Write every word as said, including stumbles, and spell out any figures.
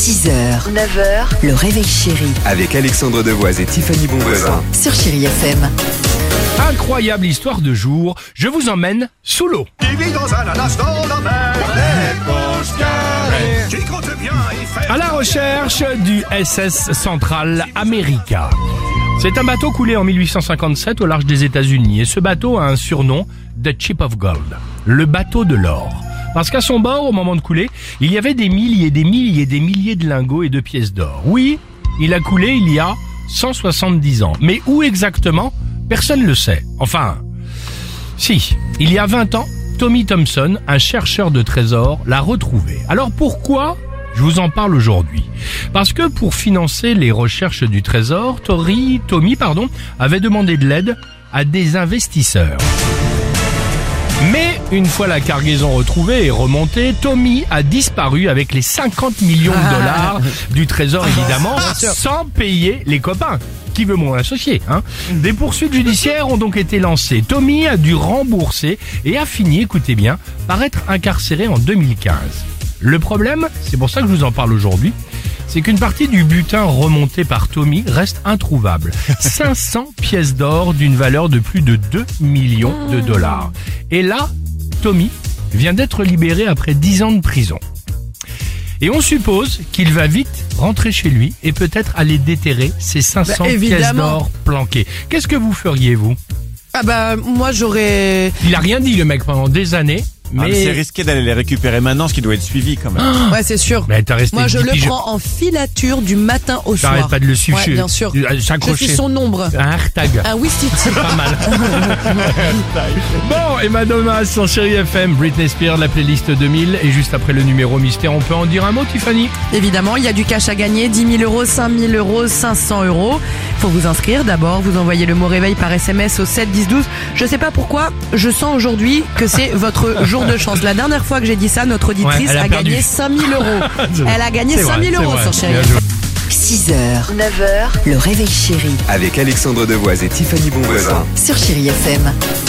six heures, neuf heures, le réveil chéri Avec Alexandre Devoise et Tiffany Bonvoisin. sur Chéri F M. Incroyable histoire de jour, je vous emmène sous l'eau. Qui vit dans un ananas dans la mer. Réponse carrée. Qui compte bien y faire. À la recherche du S S Central America. C'est un bateau coulé en mille huit cent cinquante-sept au large des États-Unis et ce bateau a un surnom, The Ship of Gold, le bateau de l'or. Parce qu'à son bord, au moment de couler, il y avait des milliers, des milliers, des milliers de lingots et de pièces d'or. Oui, il a coulé il y a cent soixante-dix ans. Mais où exactement ? Personne ne le sait. Enfin, si, il y a vingt ans, Tommy Thompson, un chercheur de trésors, l'a retrouvé. Alors pourquoi je vous en parle aujourd'hui ? Parce que pour financer les recherches du trésor, Tori, Tommy pardon, avait demandé de l'aide à des investisseurs. Mais une fois la cargaison retrouvée et remontée, Tommy a disparu avec les cinquante millions de dollars du trésor évidemment, sans payer les copains. Qui veut mon associé, hein ? Des poursuites judiciaires ont donc été lancées. Tommy a dû rembourser et a fini, écoutez bien, par être incarcéré en deux mille quinze. Le problème, c'est pour ça que je vous en parle aujourd'hui, c'est qu'une partie du butin remonté par Tommy reste introuvable. cinq cents pièces d'or d'une valeur de plus de deux millions de dollars. Et là, Tommy vient d'être libéré après dix ans de prison. Et on suppose qu'il va vite rentrer chez lui et peut-être aller déterrer ces cinq cents Bah, pièces d'or planquées. Qu'est-ce que vous feriez, vous ? Ah bah moi j'aurais... Il a rien dit, le mec, pendant des années. Mais, Mais, ah, mais c'est risqué d'aller les récupérer maintenant, ce qui doit être suivi quand même. Ouais c'est sûr. Mais t'as resté Moi je dix le piges. prends en filature du matin au soir. T'arrêtes pas de le suivre. Ouais, bien sûr. Je S'accrocher. suis son ombre. Un hashtag. Un Wistiti. Pas mal. Bon, et Madonna sur Chéri F M, Britney Spears, la playlist deux mille. Et juste après le numéro mystère, on peut en dire un mot, Tiffany ? Évidemment, il y a du cash à gagner, dix mille euros, cinq mille euros, cinq cents euros. Faut vous inscrire d'abord, vous envoyez le mot réveil par S M S au sept dix douze. Je sais pas pourquoi, je sens aujourd'hui que c'est votre jour de chance. La dernière fois que j'ai dit ça, notre auditrice Ouais, elle a a, perdu. gagné cinq mille euros. Elle a gagné C'est cinq vrai, mille c'est euros vrai. sur Chéri. Bien joué. six heures, neuf heures, le réveil chéri Avec Alexandre Devoise et Tiffany Bonvoisin. sur Chéri F M.